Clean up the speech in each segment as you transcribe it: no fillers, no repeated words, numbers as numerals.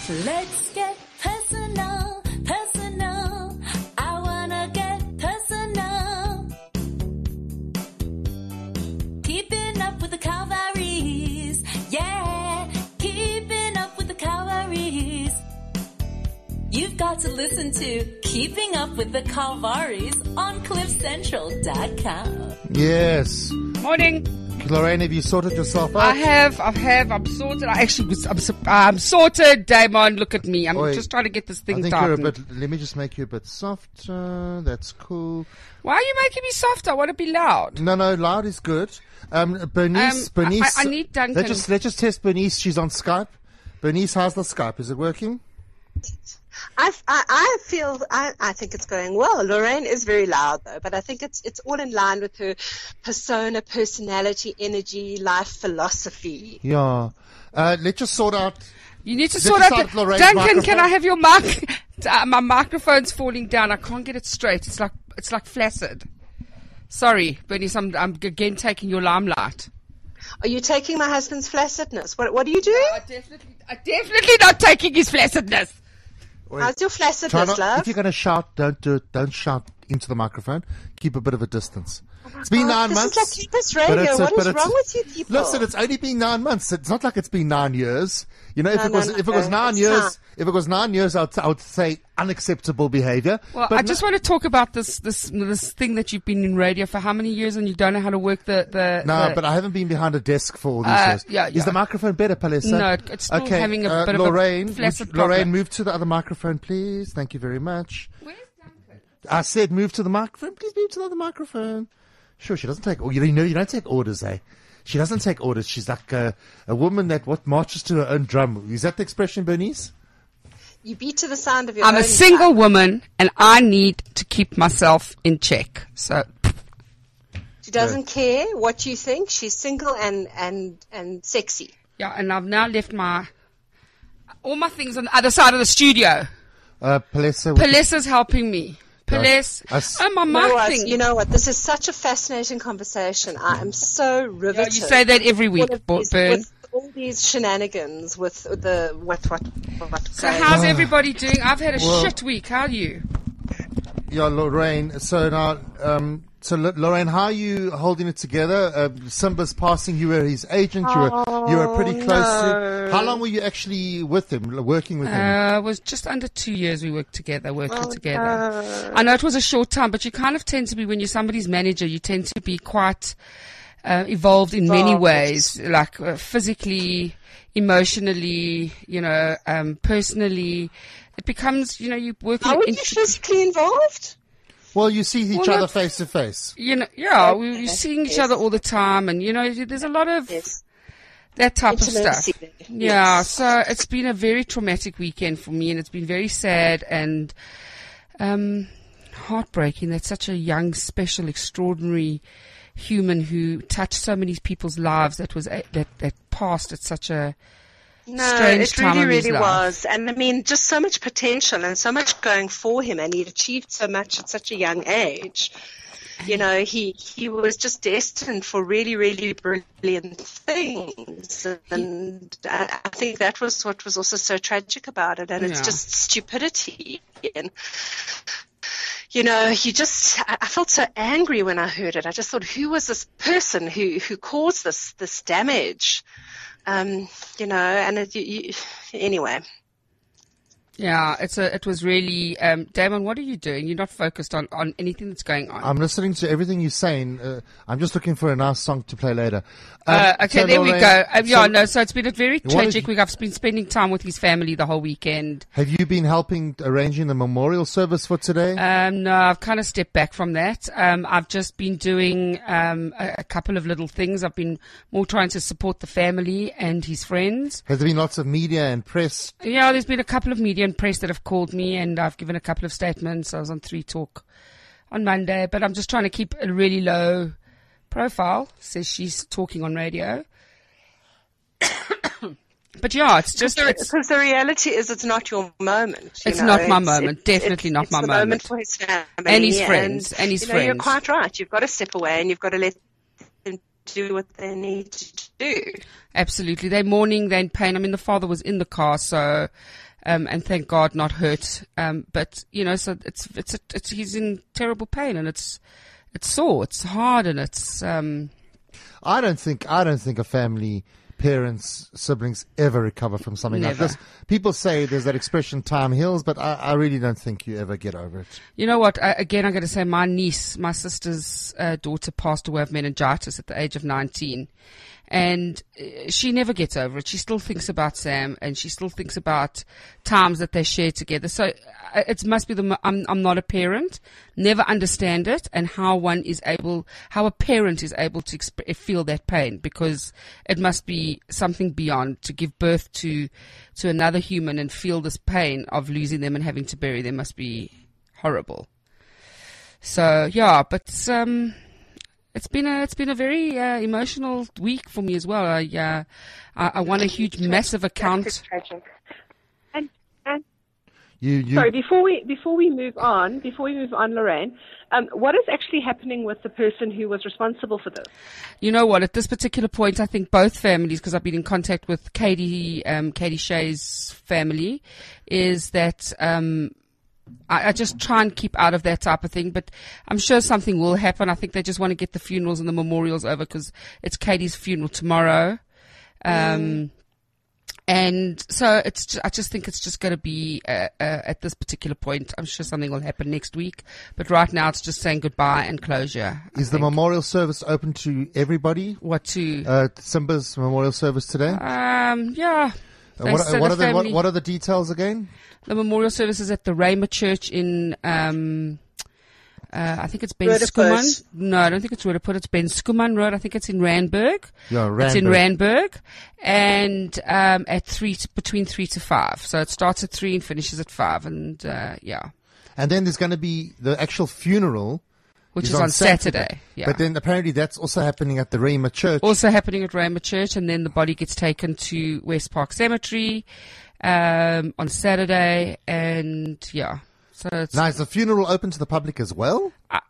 Let's get personal, personal. I wanna get personal. Keeping up with the Calvaries. Yeah, keeping up with the Calvaries. You've got to listen to Keeping Up with the Calvaries on CliffCentral.com. Yes. Morning. Lorraine, have you sorted yourself out? I have. I'm sorted. I'm sorted, Damon. Look at me. I'm just trying to get this thing done. Let me just make you a bit softer. That's cool. Why are you making me softer? I want to be loud. No, loud is good. Bernice. I need Duncan. Let's just test Bernice. She's on Skype. Bernice, how's the Skype? Is it working? I think it's going well. Lorraine is very loud though, but I think it's all in line with her persona, personality, energy, life philosophy. Yeah. Let's just sort out. You need to sort out Lorraine's Duncan, microphone. can I have your mic? My microphone's falling down. I can't get it straight. It's like flaccid. Sorry, Bernice, I'm again taking your limelight. Are you taking my husband's flaccidness? What are you doing? I'm definitely not taking his flaccidness. How's your flaccidness, love? If you're going to shout, don't do it. Don't shout into the microphone. Keep a bit of a distance. It's been 9 months. This is like Campus Radio. What is wrong with you people? Listen, it's only been 9 months. It's not like it's been 9 years. You know, if it was 9 years, I would say unacceptable behavior. Well, I just want to talk about this thing that you've been in radio for how many years and you don't know how to work but I haven't been behind a desk for all these years. Yeah. Is the microphone better, Palisa? No, it's still having a bit Lorraine, of a flaccid problem. Lorraine, move to the other microphone, please. Thank you very much. Where's Duncan? I said move to the microphone. Please move to the other microphone. Sure, she doesn't take. You don't take orders, eh? She doesn't take orders. She's like a woman that marches to her own drum. Is that the expression, Bernice? You beat to the sound of your own. I'm a single woman, and I need to keep myself in check. So she doesn't care what you think. She's single and sexy. Yeah, and I've now left all my things on the other side of the studio. Palesa's helping me. My mic thing. You know what? This is such a fascinating conversation. I am so riveted. Yeah, you say that every week, Bern. With all these shenanigans with what. So how's everybody doing? I've had a shit week. How are you? Yeah, Lorraine. So now, Lorraine, how are you holding it together? Simba's passing. You were his agent. You were pretty close to. How long were you actually with him, working with him? It was just under 2 years we working together. I know it was a short time, but you kind of tend to be, when you're somebody's manager, you tend to be quite evolved in many ways, like physically, emotionally, personally. It becomes, you're working. How are you physically involved? Well, you see each other face to face. We're seeing each other all the time, and there's a lot of that type of stuff. Yeah, so it's been a very traumatic weekend for me, and it's been very sad and heartbreaking that such a young, special, extraordinary human who touched so many people's lives that passed at such a strange time in his life. Really was. And I mean, just so much potential and so much going for him, and he'd achieved so much at such a young age. He was just destined for really, really brilliant things. And I think that was what was also so tragic about it. And it's just stupidity. And, I felt so angry when I heard it. I just thought, who was this person who caused this damage? And anyway. Yeah, it was really, Damon, what are you doing? You're not focused on anything that's going on. I'm listening to everything you're saying. I'm just looking for a nice song to play later. Okay, there we go. So it's been a very tragic week. I've been spending time with his family the whole weekend. Have you been helping arranging the memorial service for today? No, I've kind of stepped back from that. I've just been doing a couple of little things. I've been more trying to support the family and his friends. Has there been lots of media and press? Yeah, there's been a couple of media and press that have called me, and I've given a couple of statements. I was on 3 Talk on Monday, but I'm just trying to keep a really low profile, says she's talking on radio. But yeah, it's just... Because the reality is it's not your moment. It's not my moment. Definitely not my moment. It's the moment for his family. And his friends. And his friends. You're quite right. You've got to step away and you've got to let them do what they need to do. Absolutely. They're mourning, they're in pain. I mean, the father was in the car, so... and thank God not hurt. But so it's he's in terrible pain, and it's sore, it's hard, and it's. I don't think a family, parents, siblings ever recover from something Never. like this. People say there's that expression, time heals, but I really don't think you ever get over it. You know what? Again, I'm going to say my niece, my sister's daughter, passed away of meningitis at the age of 19. And she never gets over it. She still thinks about Sam, and she still thinks about times that they shared together. So it must be I'm not a parent, never understand it, and how a parent is able to feel that pain, because it must be something beyond to give birth to another human and feel this pain of losing them and having to bury them. Must be horrible. So yeah, but It's been a very emotional week for me as well. I won a huge, massive account. Tragic. And sorry, before we move on, Lorraine, what is actually happening with the person who was responsible for this? You know what? At this particular point, I think both families, because I've been in contact with Katie Shea's family, is that. I just try and keep out of that type of thing, but I'm sure something will happen. I think they just want to get the funerals and the memorials over, because it's Katie's funeral tomorrow. And so I just think it's just going to be, at this particular point, I'm sure something will happen next week, but right now it's just saying goodbye and closure. Is the memorial service open to everybody? What to? Simba's memorial service today? Yeah. What are the details again? The memorial service is at the Rhema Church in, I think it's Ben Skuman. No, I don't think it's Rudaput. It's Ben Skuman Road. I think it's in Randburg. Yeah, Randburg. It's in Randburg. And, between 3 to 5. So it starts at 3 and finishes at 5. And, yeah. And then there's going to be the actual funeral. Which is on Saturday. Yeah. But then apparently that's also happening at the Rhema Church. Also happening at Rhema Church, and then the body gets taken to West Park Cemetery on Saturday, and yeah. So it's now, is the funeral open to the public as well? I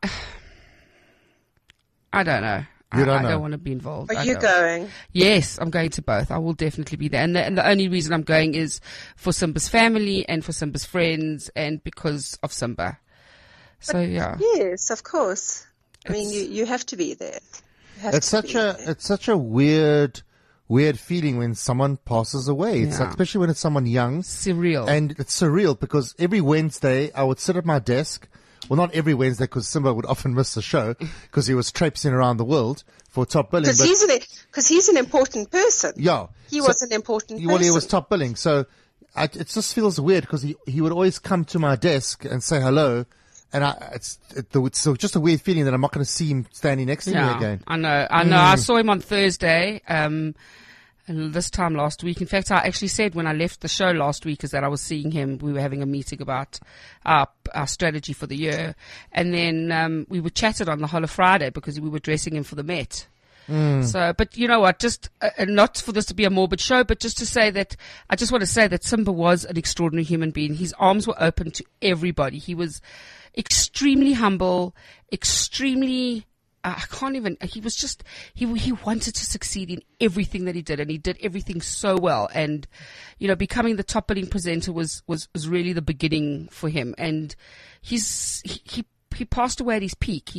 don't know. I don't want to be involved. Are you going? Yes, I'm going to both. I will definitely be there. And the only reason I'm going is for Simba's family and for Simba's friends, and because of Simba. So yeah. Yes, of course. I mean, you have to be there. It's such a weird feeling when someone passes away. It's like, especially when it's someone young. Surreal. And it's surreal because every Wednesday I would sit at my desk. Well, not every Wednesday, because Simba would often miss the show because he was traipsing around the world for top billing. Because he's an important person. Yeah. He was an important person. Well, he was top billing. So it just feels weird because he would always come to my desk and say hello. And it's just a weird feeling that I'm not going to see him standing next to me again. I know. I saw him on Thursday, this time last week. In fact, I actually said when I left the show last week is that I was seeing him. We were having a meeting about our strategy for the year. And then, we were chatted on the whole of Friday because we were dressing him for the Met. So, but you know what, just, not for this to be a morbid show, but just to say that, I just want to say that Simba was an extraordinary human being. His arms were open to everybody. He was extremely humble, extremely, he was just, he wanted to succeed in everything that he did, and he did everything so well. And, becoming the top billing presenter was really the beginning for him. And he passed away at his peak.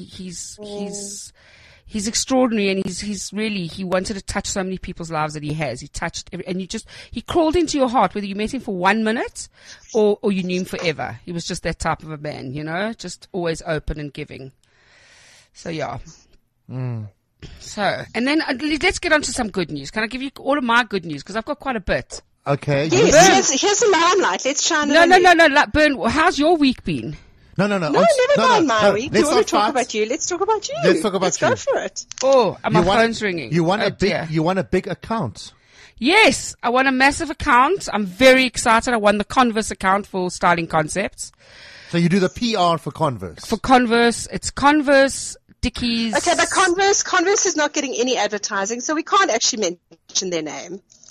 He's extraordinary, and he wanted to touch so many people's lives that he has. He touched he crawled into your heart, whether you met him for 1 minute or you knew him forever. He was just that type of a man, just always open and giving. So yeah. So, and then let's get on to some good news. Can I give you all of my good news? Because I've got quite a bit. Okay. Yes, here's the limelight. Let's shine it on you. No. Bern, how's your week been? No. No, never mind my week. Do you want to talk about you? Let's talk about you. Let's talk about you. Let's go for it. Oh, my phone's ringing. You won a big account. Yes, I won a massive account. I'm very excited. I won the Converse account for Styling Concepts. So you do the PR for Converse? For Converse, it's Converse, Dickies. Okay, but Converse is not getting any advertising, so we can't actually mention their name.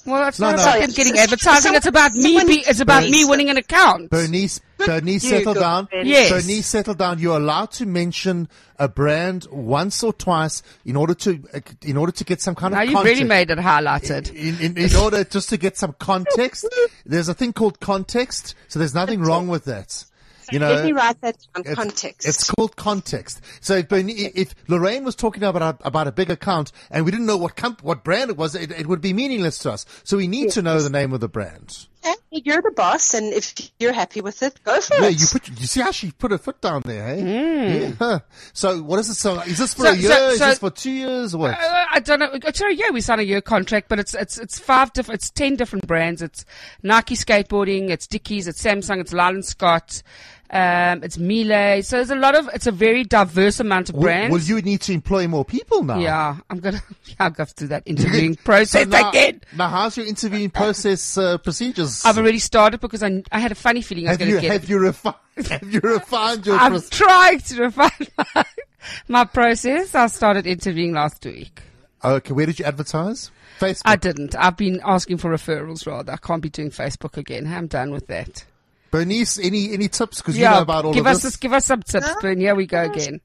Well, it's not about them getting advertising. It's about me. It's about me winning an account. Bernice, settle down. Yes. Bernice, settle down. You're allowed to mention a brand once or twice in order to get some kind of context. Now you've really made it highlighted. In order just to get some context, there's a thing called context. So there's nothing wrong with that. Let me write that on context. It's called context. So if Lorraine was talking about a big account and we didn't know what brand it was, it would be meaningless to us. So we need to know the name of the brand. You're the boss, and if you're happy with it, go for it. You see how she put her foot down there, hey? Yeah. So what is it? So is this for a year? Is this for 2 years? Or what? I don't know. We signed a year contract, but it's 10 different brands. It's Nike skateboarding, it's Dickies, it's Samsung, it's Lyle & Scott. It's Miele. So it's a very diverse amount of brands. Will you need to employ more people now? Yeah, I'll go through that interviewing process again. Now, how's your interviewing process procedures? I've already started because I had a funny feeling I was going to get it. Have you refined your I'm trying to refine my process. I started interviewing last week. Okay, where did you advertise? Facebook? I didn't. I've been asking for referrals rather. I can't be doing Facebook again. I'm done with that. Bernice, any tips? Because you know about all of this. Give us some tips, Bern. Here we go again.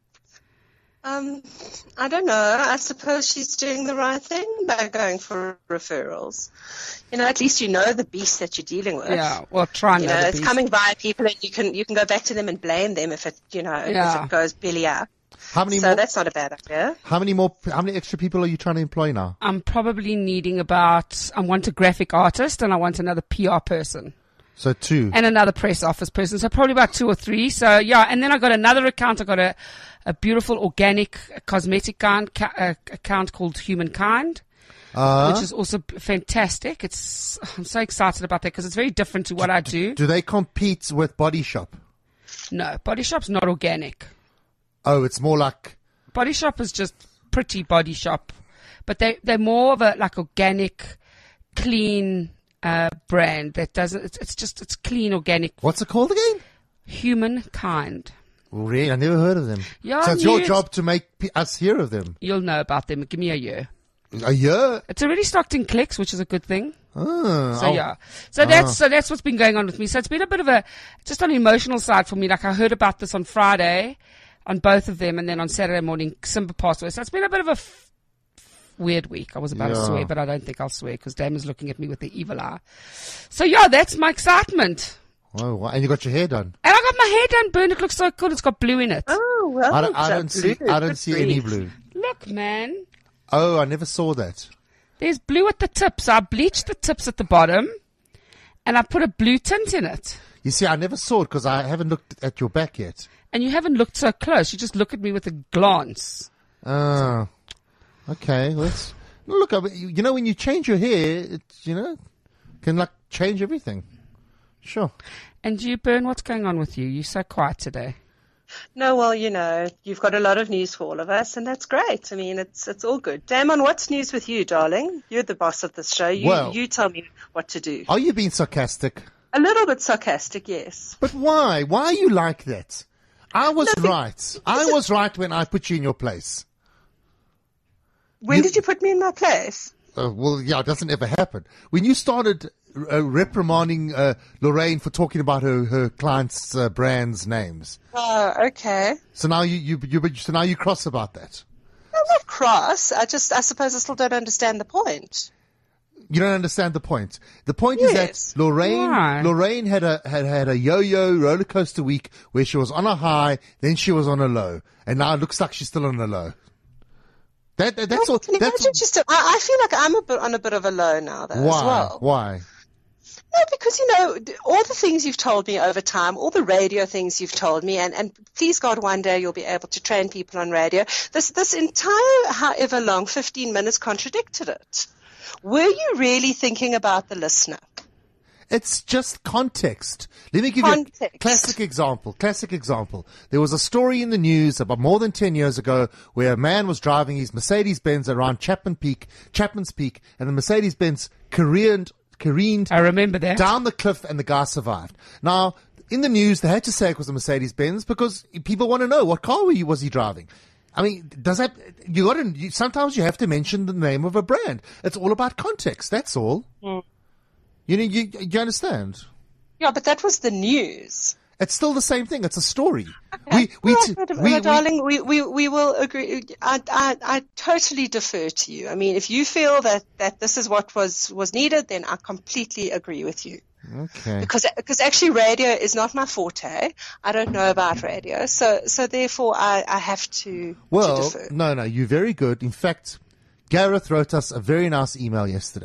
I don't know. I suppose she's doing the right thing by going for referrals. At least you know the beast that you're dealing with. Yeah, well, try and know the it's beast. coming via people, and you can go back to them and blame them if it if it goes belly up. That's not a bad idea. How many extra people are you trying to employ now? I'm probably needing I want a graphic artist and I want another PR person. So 2. And another press office person. So probably about 2 or 3. So yeah, and then I got another account. I got a beautiful organic cosmetic account called Humankind, which is also fantastic. I'm so excited about that because it's very different to what I do. Do they compete with Body Shop? No, Body Shop's not organic. Oh, it's more like Body Shop is just pretty Body Shop, but they're more of a organic, clean brand that doesn't. It's clean, organic. What's it called again? Humankind. Really, I never heard of them. Yeah, so it's your job to make us hear of them. You'll know about them. Give me a year. A year? It's already stocked in clicks, which is a good thing. Oh, So that's what's been going on with me. So it's been a bit of just on the emotional side for me. Like I heard about this on Friday, on both of them, and then on Saturday morning, Simba passed away. So it's been a bit of a weird week. I was about to swear, but I don't think I'll swear because Dame is looking at me with the evil eye. So that's my excitement. Oh, wow. And you got your hair done? And I got my hair done, Bern. It looks so good. It's got blue in it. Oh, well. I don't see any blue. Look, man. Oh, I never saw that. There's blue at the tips. I bleached the tips at the bottom and I put a blue tint in it. You see, I never saw it because I haven't looked at your back yet. And you haven't looked so close. You just look at me with a glance. Oh. Okay, look. When you change your hair, it can change everything. Sure. And you, Bern, what's going on with you? You're so quiet today. No, well, you've got a lot of news for all of us, and that's great. I mean, it's all good. Damon, what's news with you, darling? You're the boss of this show. You tell me what to do. Are you being sarcastic? A little bit sarcastic, yes. But why? Why are you like that? I was right. I was right when I put you in your place. When did you put me in my place? It doesn't ever happen. When you started reprimanding Lorraine for talking about her clients' brands' names. Oh, okay. So now you cross about that. I'm not cross. I suppose I still don't understand the point. You don't understand the point. The point is that Lorraine had a yo-yo roller coaster week where she was on a high, then she was on a low, and now it looks like she's still on a low. That's all. I feel like I'm on a bit of a low now, though. Why? As well. Why? No, because all the things you've told me over time, all the radio things you've told me, and please God, one day you'll be able to train people on radio. This entire, however long, 15 minutes contradicted it. Were you really thinking about the listener? It's just context. Let me give you a classic example. There was a story in the news about more than 10 years ago where a man was driving his Mercedes-Benz around Chapman's Peak, and the Mercedes-Benz careened I remember that. down the cliff, and the guy survived. Now, in the news, they had to say it was a Mercedes-Benz because people want to know what car was he driving. I mean, does that, sometimes you have to mention the name of a brand. It's all about context. That's all. You understand? Yeah, but that was the news. It's still the same thing. It's a story. Darling, we will agree. I totally defer to you. I mean, if you feel that this is what was needed, then I completely agree with you. Okay. Because actually radio is not my forte. I don't know about radio. So therefore I have to defer. No, you're very good. In fact, Gareth wrote us a very nice email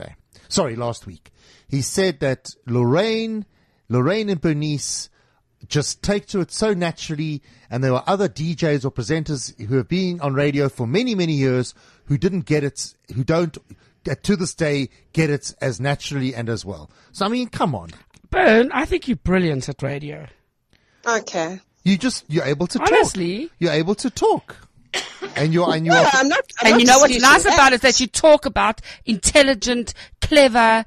last week. He said that Lorraine and Bernice just take to it so naturally, and there were other DJs or presenters who have been on radio for many, many years who didn't get it, who don't to this day get it as naturally and as well. So, I mean, come on. Bern, I think you're brilliant at radio. Okay. You're able to talk. Honestly. You're able to talk. And you know what's nice about it is that you talk about intelligent, clever,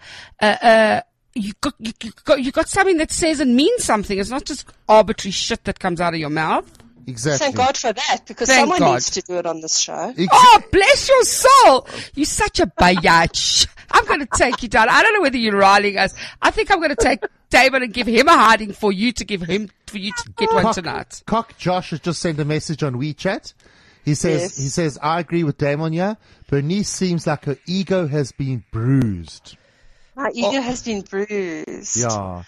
you got something that says and means something. It's not just arbitrary shit that comes out of your mouth. Exactly. Thank God for that, because someone needs to do it on this show. Oh, bless your soul. You're such a bayach. I'm going to take you down. I don't know whether you're riling us. I think I'm going to take Damon and give him a hiding for you to get one tonight. Cock Josh has just sent a message on WeChat. He says, I agree with Damon here. Bernice seems like her ego has been bruised. My ego has been bruised. Yeah.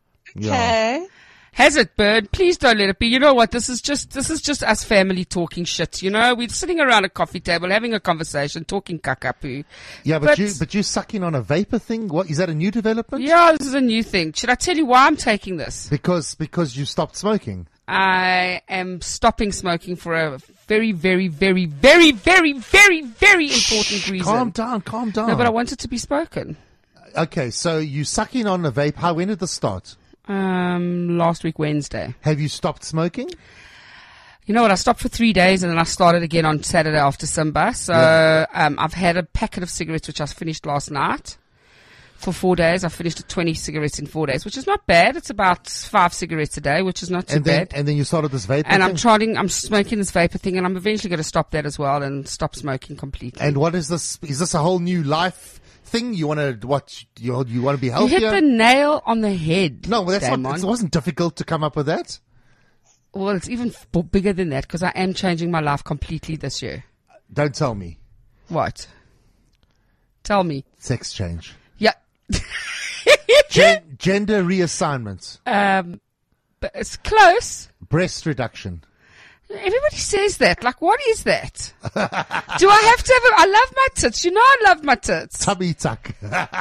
Okay. Has it, Bird? Please don't let it be. You know what? This is just us family talking shit. You know, we're sitting around a coffee table having a conversation, talking kakapu. Yeah, but you sucking on a vapor thing? What is that, a new development? Yeah, this is a new thing. Should I tell you why I'm taking this? Because you stopped smoking. I am stopping smoking for a very, very, very, very, very, very, very important reason. Calm down. No, but I want it to be spoken. Okay, so you sucking on a vape. When did this start? Last week, Wednesday. Have you stopped smoking? You know what? I stopped for 3 days and then I started again on Saturday after Simba. So, I've had a packet of cigarettes, which I finished last night for 4 days. I finished 20 cigarettes in 4 days, which is not bad. It's about 5 cigarettes a day, which is not too bad. And then you started this vapor and thing? I'm smoking this vapor thing, and I'm eventually going to stop that as well and stop smoking completely. And what is this? Is this a whole new life thing? You want to be healthier? You hit the nail on the head. No, well, it wasn't difficult to come up with that. Well, it's even bigger than that, because I am changing my life completely this year. Don't tell me. What? Tell me. Sex change. Yeah. Gender reassignment. But it's close. Breast reduction. Everybody says that. Like, what is that? Do I have to I love my tits. You know I love my tits. Tummy tuck.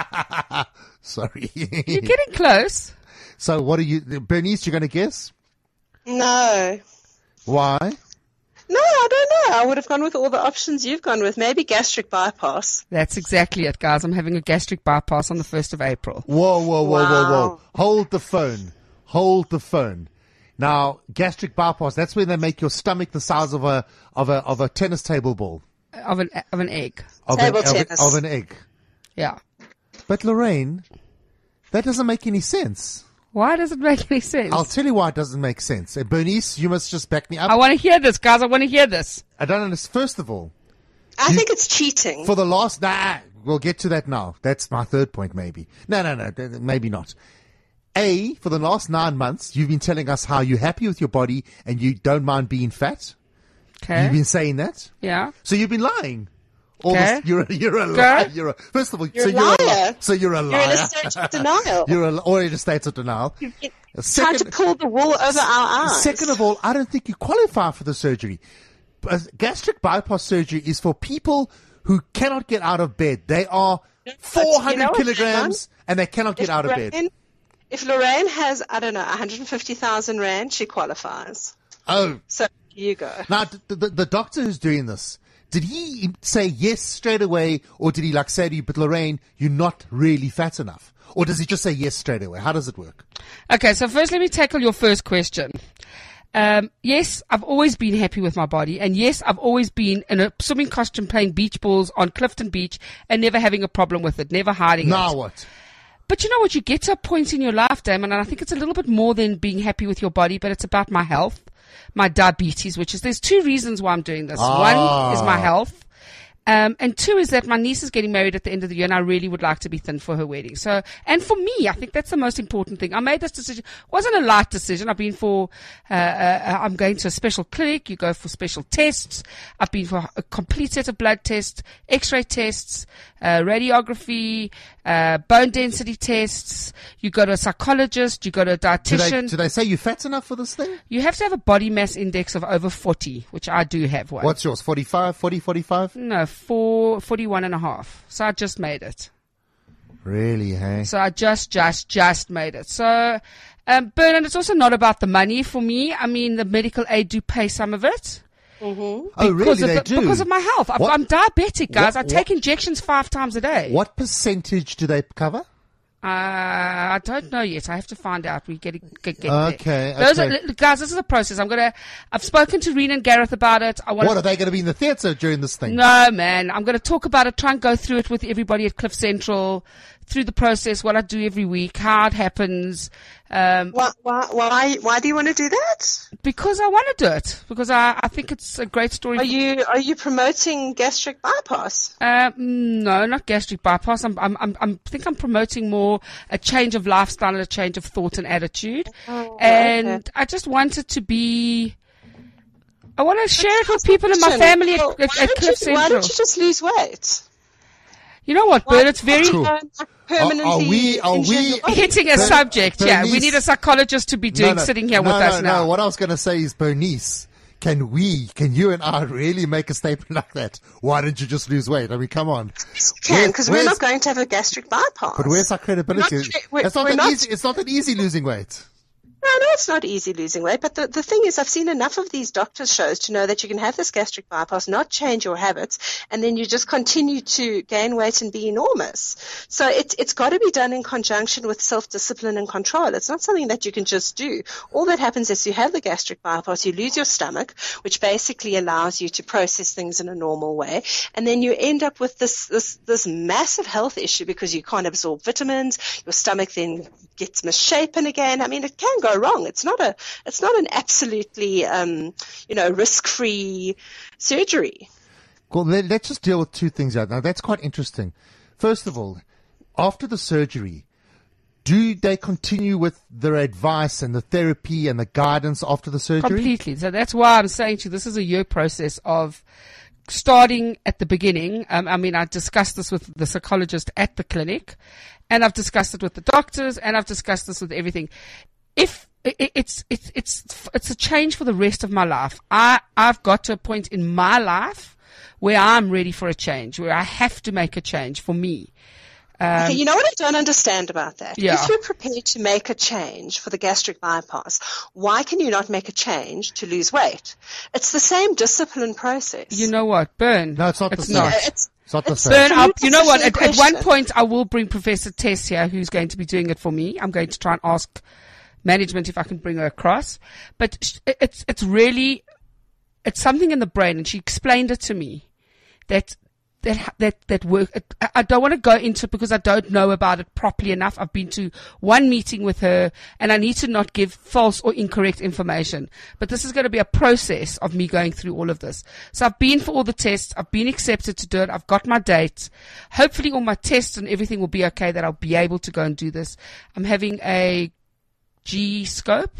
Sorry. You're getting close. So what are you, Bernice, you're going to guess? No. Why? No, I don't know. I would have gone with all the options you've gone with. Maybe gastric bypass. That's exactly it, guys. I'm having a gastric bypass on the 1st of April. Whoa. Hold the phone. Now, gastric bypass, that's when they make your stomach the size of a tennis table ball. Of an egg. Of an egg. Yeah. But Lorraine, that doesn't make any sense. Why does it make any sense? I'll tell you why it doesn't make sense. Bernice, you must just back me up. I want to hear this, guys. I want to hear this. I don't understand. First of all, I think it's cheating. For the last, we'll get to that now. That's my third point, maybe. No, maybe not. For the last 9 months, you've been telling us how you're happy with your body and you don't mind being fat. Okay. You've been saying that. Yeah. So you've been lying. Okay. You're a liar. First of all, you're a liar. You're a liar. You're in a state of denial. You're in a state of denial. You're trying to pull the wool over our eyes. Second of all, I don't think you qualify for the surgery. Gastric bypass surgery is for people who cannot get out of bed. They are 400 kilograms and they cannot get out of bed. If Lorraine has, 150,000 Rand, she qualifies. Oh. So you go. Now, the doctor who's doing this, did he say yes straight away, or did he say to you, but Lorraine, you're not really fat enough? Or does he just say yes straight away? How does it work? Okay, so first let me tackle your first question. Yes, I've always been happy with my body, and yes, I've always been in a swimming costume playing beach balls on Clifton Beach and never having a problem with it, never hiding it. Now what? But you know what? You get to a point in your life, Damon, and I think it's a little bit more than being happy with your body, but it's about my health. my diabetes, there's 2 reasons why I'm doing this. One is my health. And 2 is that my niece is getting married at the end of the year, and I really would like to be thin for her wedding. So, and for me, I think that's the most important thing. I made this decision. It wasn't a light decision. I've been I'm going to a special clinic. You go for special tests. I've been for a complete set of blood tests, x-ray tests, radiography, bone density tests. You go to a psychologist. You go to a dietitian. Do they say you're fat enough for this thing? You have to have a body mass index of over 40, which I do have one. What's yours? 45, 40, 45? No, 41.5. So I just made it. Really, hey? So I just made it. So, Bernard, it's also not about the money for me. I mean, the medical aid do pay some of it. Mm-hmm. Oh, really? They do? Because of my health. I'm diabetic, guys. I take injections 5 times a day. What percentage do they cover? I don't know yet. I have to find out. We get there. Okay. Guys, this is a process. I've spoken to Rena and Gareth about it. What, are they going to be in the theatre during this thing? No, man. I'm going to talk about it, try and go through it with everybody at Cliff Central, through the process, what I do every week, how it happens. Why do you want to do that? Because I want to do it. Because I think it's a great story. Are you promoting gastric bypass? No, not gastric bypass. I think I'm promoting more a change of lifestyle and a change of thought and attitude. Okay. I just wanted to be. I want to share it with people in my family at Cliff Central. Why don't you just lose weight? You know what, Bert? It's very permanently. Are we hitting a subject? Bernice, yeah, we need a psychologist to be sitting here with us now. No, what I was going to say is, Bernice, can you and I really make a statement like that? Why don't you just lose weight? I mean, come on. Because we're not going to have a gastric bypass. But where's our credibility? It's not that easy losing weight. No, it's not easy losing weight. But the thing is, I've seen enough of these doctors' shows to know that you can have this gastric bypass, not change your habits, and then you just continue to gain weight and be enormous. So it's got to be done in conjunction with self-discipline and control. It's not something that you can just do. All that happens is you have the gastric bypass, you lose your stomach, which basically allows you to process things in a normal way, and then you end up with this massive health issue because you can't absorb vitamins. Your stomach then gets misshapen again. I mean, it can go wrong. It's not an absolutely risk-free surgery. Well, let's just deal with 2 things out now. That's quite interesting. First of all, after the surgery, do they continue with their advice and the therapy and the guidance after the surgery? Completely. So that's why I'm saying to you, this is a year process of starting at the beginning. I discussed this with the psychologist at the clinic, and I've discussed it with the doctors, and I've discussed this with everything. If it's a change for the rest of my life. I've got to a point in my life where I'm ready for a change, where I have to make a change for me. Okay, you know what I don't understand about that? Yeah. If you're prepared to make a change for the gastric bypass, why can you not make a change to lose weight? It's the same discipline process. You know what, Bern? No, it's not the same. It's not the same. Bern, you know what? At one point, I will bring Professor Tess here, who's going to be doing it for me. I'm going to try and ask management if I can bring her across. But it's something in the brain, and she explained it to me that work. I don't want to go into it because I don't know about it properly enough. I've been to one meeting with her, and I need to not give false or incorrect information. But this is going to be a process of me going through all of this. So I've been for all the tests. I've been accepted to do it. I've got my date. Hopefully all my tests and everything will be okay, that I'll be able to go and do this. I'm having a G-scope.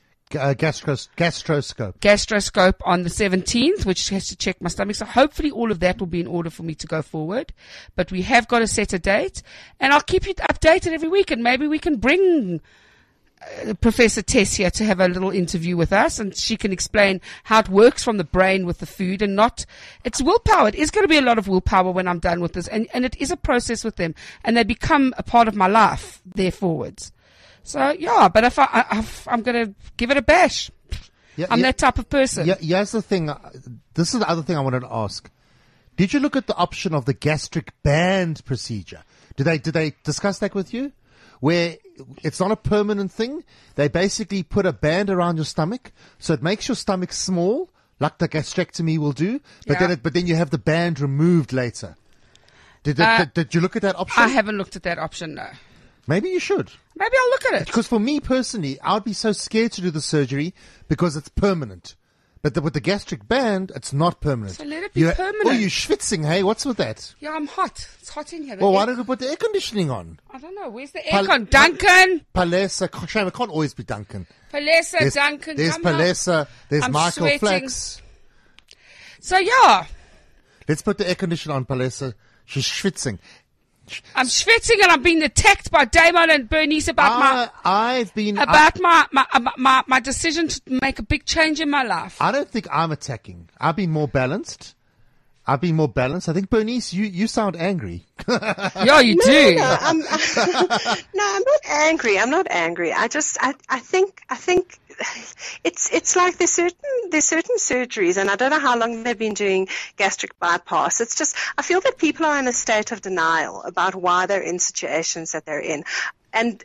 Gastroscope on the 17th, which has to check my stomach. So hopefully all of that will be in order for me to go forward. But we have got to set a date, and I'll keep you updated every week, and maybe we can bring Professor Tess here to have a little interview with us, and she can explain how it works from the brain with the food, and it's willpower. It is going to be a lot of willpower when I'm done with this, and it is a process with them, and they become a part of my life there forwards. So, yeah, but if I'm going to give it a bash. I'm that type of person. Yeah, here's the thing. This is the other thing I wanted to ask. Did you look at the option of the gastric band procedure? Did they discuss that with you? Where it's not a permanent thing. They basically put a band around your stomach, so it makes your stomach small, like the gastrectomy will do, but then you have the band removed later. Did you look at that option? I haven't looked at that option, no. Maybe you should. Maybe I'll look at it. Because for me personally, I'd be so scared to do the surgery because it's permanent. But with the gastric band, it's not permanent. So let it be permanent. Oh, you're schwitzing, hey? What's with that? Yeah, I'm hot. It's hot in here. Well, why don't we put the air conditioning on? I don't know. Where's the aircon? Duncan! Palesa. Shame, it can't always be Duncan. Palesa, Duncan. There's Palesa. There's I'm Michael sweating. Flax. So, yeah. Let's put the air conditioner on, Palesa. She's schwitzing. I'm schwitzing and I'm being attacked by Damon and Bernice about my decision to make a big change in my life. I don't think I'm attacking. I've been more balanced. I think, Bernice, you sound angry. Yeah, you do. No, I'm not angry. I think it's like there's certain surgeries, and I don't know how long they've been doing gastric bypass. It's just, I feel that people are in a state of denial about why they're in situations that they're in. And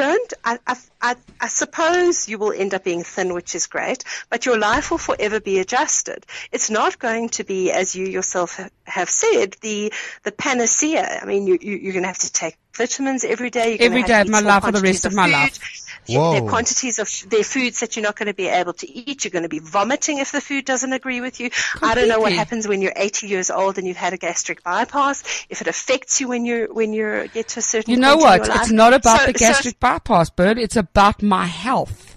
I suppose you will end up being thin, which is great, but your life will forever be adjusted. It's not going to be, as you yourself have said, the panacea. I mean, you're going to have to take vitamins every day. Every day of my life for the rest of my life. Whoa. There are quantities of their foods that you're not going to be able to eat. You're going to be vomiting if the food doesn't agree with you. Completely. I don't know what happens when you're 80 years old and you've had a gastric bypass. If it affects you when you get to a certain. You know point what? in your life. It's not about the gastric bypass, Bert. It's about my health.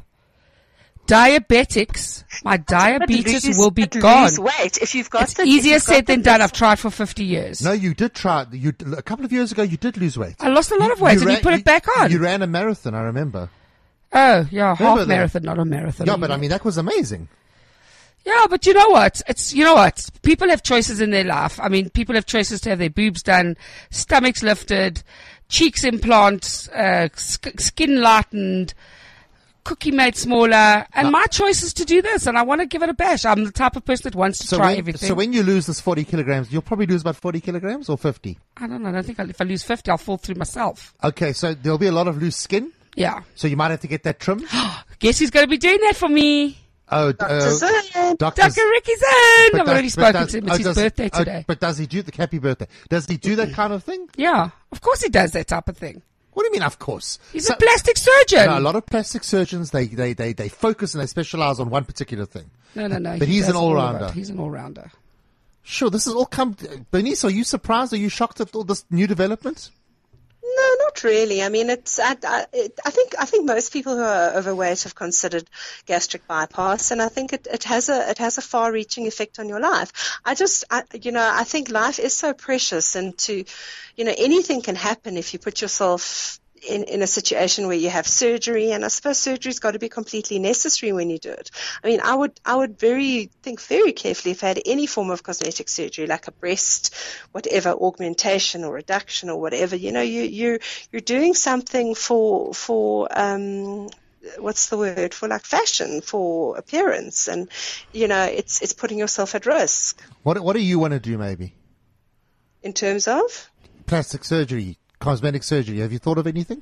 Diabetics, my diabetes will be gone. Lose weight if you've got. It's easier said than done. I've tried for 50 years. No, you did try. A couple of years ago, you did lose weight. I lost a lot of weight, and you put it back on. You ran a marathon, I remember. Oh, yeah, half that? marathon, not a marathon. Yeah, but I mean, that was amazing. Yeah, but you know what? People have choices in their life. I mean, people have choices to have their boobs done, stomachs lifted, cheeks implants, skin lightened, cookie made smaller, and my choice is to do this, and I want to give it a bash. I'm the type of person that wants to try everything. So when you lose this 40 kilograms, you'll probably lose about 40 kilograms or 50? I don't know. I don't think if I lose 50, I'll fall through myself. Okay, so there'll be a lot of loose skin? Yeah. So you might have to get that trimmed? Guess who's going to be doing that for me? Oh, Dr. Ricky Zane. I've already spoken to him. It's his birthday today. But does he do the happy birthday? Does he do that kind of thing? Yeah, of course he does that type of thing. What do you mean, of course? He's a plastic surgeon. No, a lot of plastic surgeons, they focus and they specialize on one particular thing. No. But he's an all-rounder. He's an all-rounder. Sure, this has all come... Bernice, are you surprised? Are you shocked at all this new development? No, not really. I mean, I think most people who are overweight have considered gastric bypass, and I think it has a far-reaching effect on your life. I think life is so precious, and anything can happen if you put yourself in a situation where you have surgery, and I suppose surgery's got to be completely necessary when you do it. I mean, I would think very carefully if I had any form of cosmetic surgery, like a breast, whatever, augmentation or reduction or whatever. You're doing something for what's the word, for like fashion, for appearance, and it's putting yourself at risk. What do you want to do, maybe? In terms of plastic surgery, cosmetic surgery, have you thought of anything?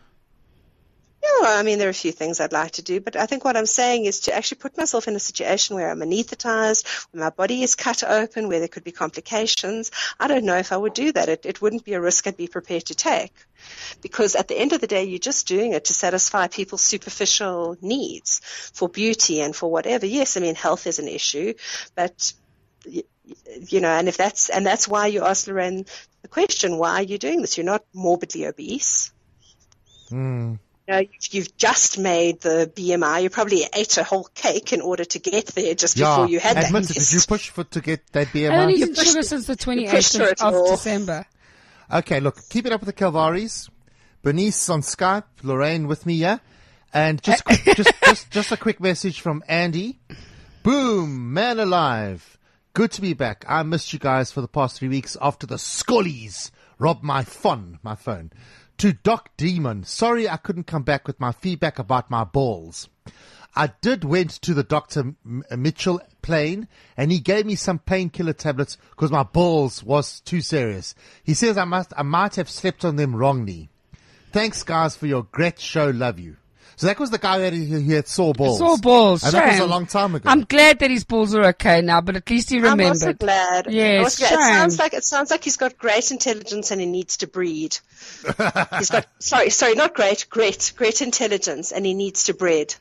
Yeah, I mean, there are a few things I'd like to do, but I think what I'm saying is to actually put myself in a situation where I'm anesthetized, where my body is cut open, where there could be complications. I don't know if I would do that. It wouldn't be a risk I'd be prepared to take, because at the end of the day, you're just doing it to satisfy people's superficial needs for beauty and for whatever. Yes, I mean, health is an issue, but and that's why you asked Lorraine the question, why are you doing this? You're not morbidly obese. You've just made the BMI. You probably ate a whole cake in order to get there just before you had that. Did you push to get that BMI? I only eaten sugar since the 28th of December. Okay, look, keep it up with the Calvaries. Bernice on Skype, Lorraine with me, yeah? And just a quick message from Andy. Boom, man alive. Good to be back. I missed you guys for the past 3 weeks after the Scullies robbed my phone. To Doc Demon, sorry I couldn't come back with my feedback about my balls. I went to the Dr. Mitchell plane, and he gave me some painkiller tablets because my balls was too serious. He says I might have slept on them wrongly. Thanks guys for your great show. Love you. So that was the guy he had sore balls. Sore balls. And that was a long time ago. I'm glad that his balls are okay now, but at least he remembered. I'm also glad. Yes, It sounds like he's got great intelligence and he needs to breed. He's got sorry, not great intelligence and he needs to breed.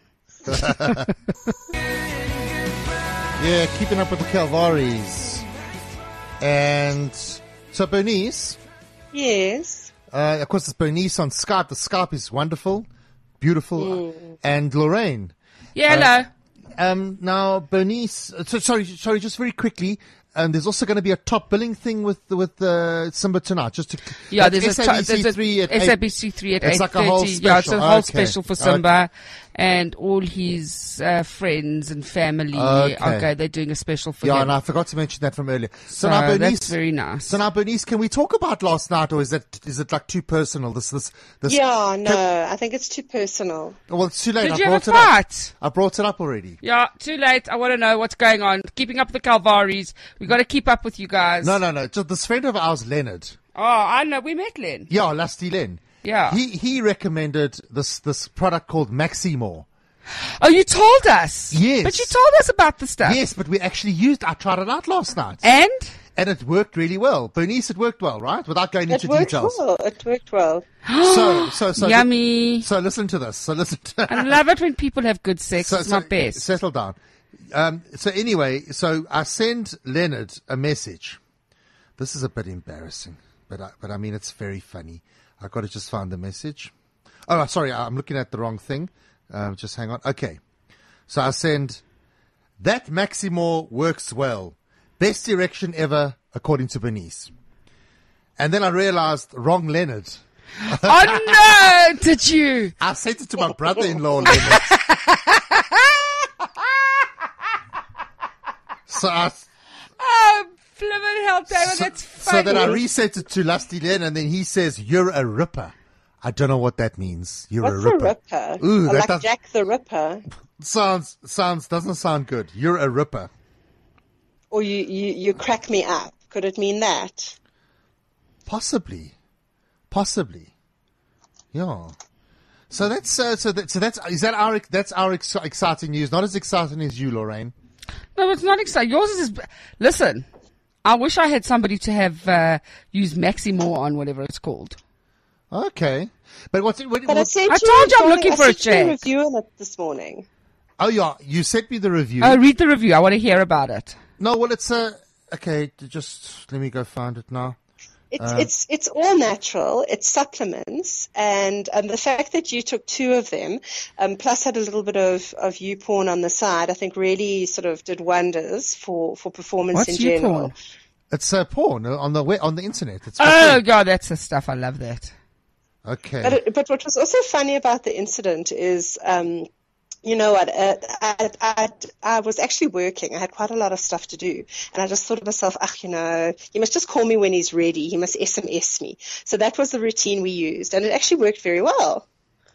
Yeah, keeping up with the Calvaries. And so Bernice. Yes. Of course, it's Bernice on Skype. The Skype is wonderful, beautiful. And Lorraine. Yeah, hello. Now, Bernice, sorry, just very quickly. There's also going to be a top billing thing with Simba tonight. There's SABC3 at 8:30. It's like a whole special. Yeah, it's a whole special for Simba and all his friends and family. Okay, they're doing a special for him. Yeah, and I forgot to mention that from earlier. So now, Bernice, that's very nice. So now, Bernice, can we talk about last night, or is it like too personal? This. Yeah, no, I think it's too personal. Well, it's too late. Did you have a fight? I brought it up already. Yeah, too late. I want to know what's going on. Keeping up with the Calvaries. We got to keep up with you guys. No. Just this friend of ours, Leonard. Oh, I know. We met Len. Yeah, Lusty Len. Yeah. He recommended this product called Maximore. Oh, you told us. Yes. But you told us about the stuff. Yes, but we actually I tried it out last night. And it worked really well. Bernice, it worked well, right? Without going into details. It worked well. So yummy. So listen to this. I love it when people have good sex. It's my best. Settle down. So anyway, I send Leonard a message. This is a bit embarrassing, but I mean, it's very funny. I've got to just find the message. Oh, sorry, I'm looking at the wrong thing. Just hang on. Okay. So I send, that Maximore works well. Best erection ever, according to Bernice. And then I realized, wrong Leonard. Oh no, did you? I sent it to my brother-in-law, Leonard. So flippin' hell, David, that's funny. So then I reset it to Lusty Len, and then he says, "You're a ripper." I don't know what that means. What's a ripper? Ooh, like Jack the Ripper. Doesn't sound good. You're a ripper. Or you crack me up. Could it mean that? Possibly. Yeah. So that's our exciting news. Not as exciting as you, Lorraine. No, it's not exciting. Yours is. Listen, I wish I had somebody to have used Maximore on, whatever it's called. Okay, but I told you I'm looking for a chat. I sent you a review on it this morning. Oh yeah, you sent me the review. Oh, read the review. I want to hear about it. No, well, it's okay. Just let me go find it now. It's all natural. It's supplements, and the fact that you took 2 of them, plus had a little bit of YouPorn on the side, I think really sort of did wonders for performance in general. Porn? It's porn on the internet. It's God, that's the stuff. I love that. Okay. But what was also funny about the incident is, you know what, I was actually working. I had quite a lot of stuff to do. And I just thought to myself, he must just call me when he's ready. He must SMS me. So that was the routine we used. And it actually worked very well.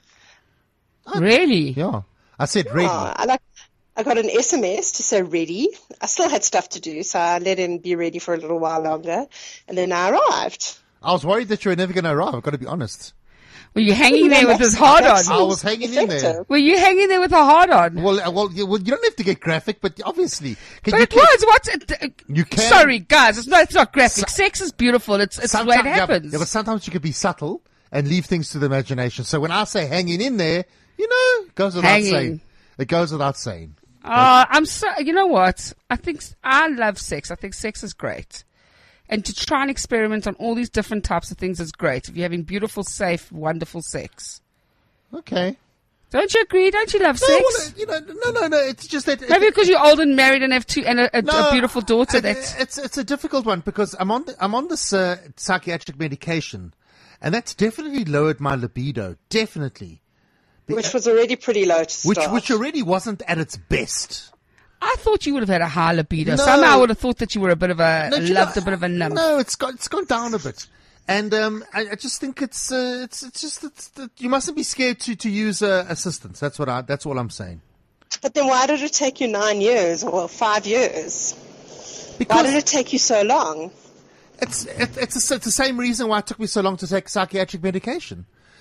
Really? Yeah. I said ready. I got an SMS to say ready. I still had stuff to do, so I let him be ready for a little while longer. And then I arrived. I was worried that you were never going to arrive. I've got to be honest. Were you hanging there with his hard on? I was hanging in there. Were you hanging there with a hard on? Well, you don't have to get graphic, but obviously. You can. Sorry, guys, it's not graphic. Sex is beautiful. It's the way it happens. Yeah, but sometimes you can be subtle and leave things to the imagination. So when I say hanging in there, it goes without saying. It goes without saying. You know what? I love sex. I think sex is great. And to try and experiment on all these different types of things is great if you're having beautiful, safe, wonderful sex. Okay. Don't you agree? Don't you love sex? No. It's just that. Maybe because you're old and married and have a beautiful daughter. It's a difficult one because I'm on this psychiatric medication, and that's definitely lowered my libido. Definitely. Which was already pretty low to start. Which already wasn't at its best. I thought you would have had a high libido. No. Somehow I would have thought that you were a bit of a nymph. No, it's gone down a bit. And I just think it's you mustn't be scared to use assistance. That's all I'm saying. But then why did it take you 9 years or 5 years? Why did it take you so long? It's the same reason why it took me so long to take psychiatric medication.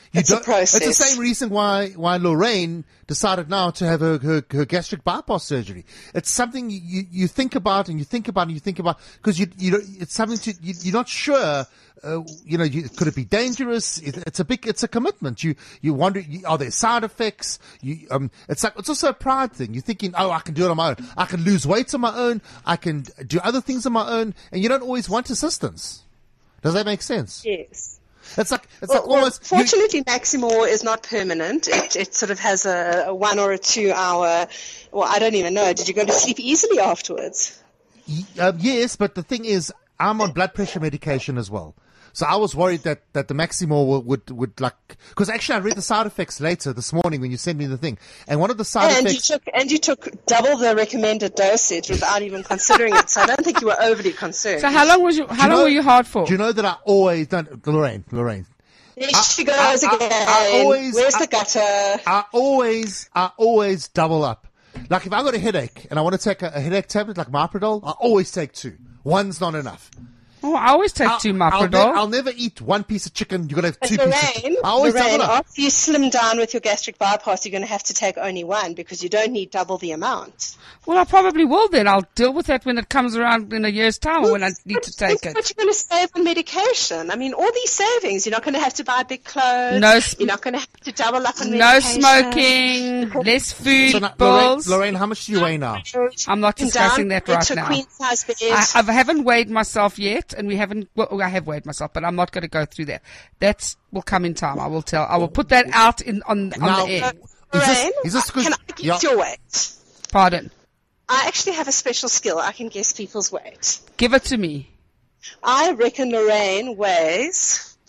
It's a process. It's the same reason why Lorraine decided now to have her gastric bypass surgery. It's something you think about and you think about and you think about, because it's something you're not sure. Could it be dangerous? It's a commitment. You wonder, are there side effects? It's also a pride thing. You're thinking, oh, I can do it on my own. I can lose weight on my own. I can do other things on my own. And you don't always want assistance. Does that make sense? Yes. It's like almost. Fortunately, Maximor is not permanent. It sort of has a 1 or a 2 hour. Well, I don't even know. Did you go to sleep easily afterwards? Yes, but the thing is, I'm on blood pressure medication as well. So I was worried that the Maximor would like, because actually I read the side effects later this morning when you sent me the thing, and one of the side effects. You took double the recommended dosage without even considering it. So I don't think you were overly concerned. So how long were you hard for? Do you know that I always done, Lorraine? There she goes again. Where's the gutter? I always double up. Like if I got a headache and I want to take a headache tablet like Miprodol, I always take 2. One's not enough. Oh, I always take 2 Miprodol. I'll never eat 1 piece of chicken. You're going to have 2 pieces of chicken. I always double up. After you slim down with your gastric bypass, you're going to have to take only 1 because you don't need double the amount. Well, I probably will then. I'll deal with that when it comes around in a year's time or when I need to take it. But you're going to save on medication. I mean, all these savings. You're not going to have to buy big clothes. You're not going to have to double up on medication. No smoking, less food, so now, bills. Lorraine, how much do you weigh now? I'm not discussing that right now. I haven't weighed myself yet, and I have weighed myself, but I'm not going to go through that. That will come in time. I will put that out on the air. Lorraine, can I guess your weight? Pardon? I actually have a special skill. I can guess people's weight. Give it to me. I reckon Lorraine weighs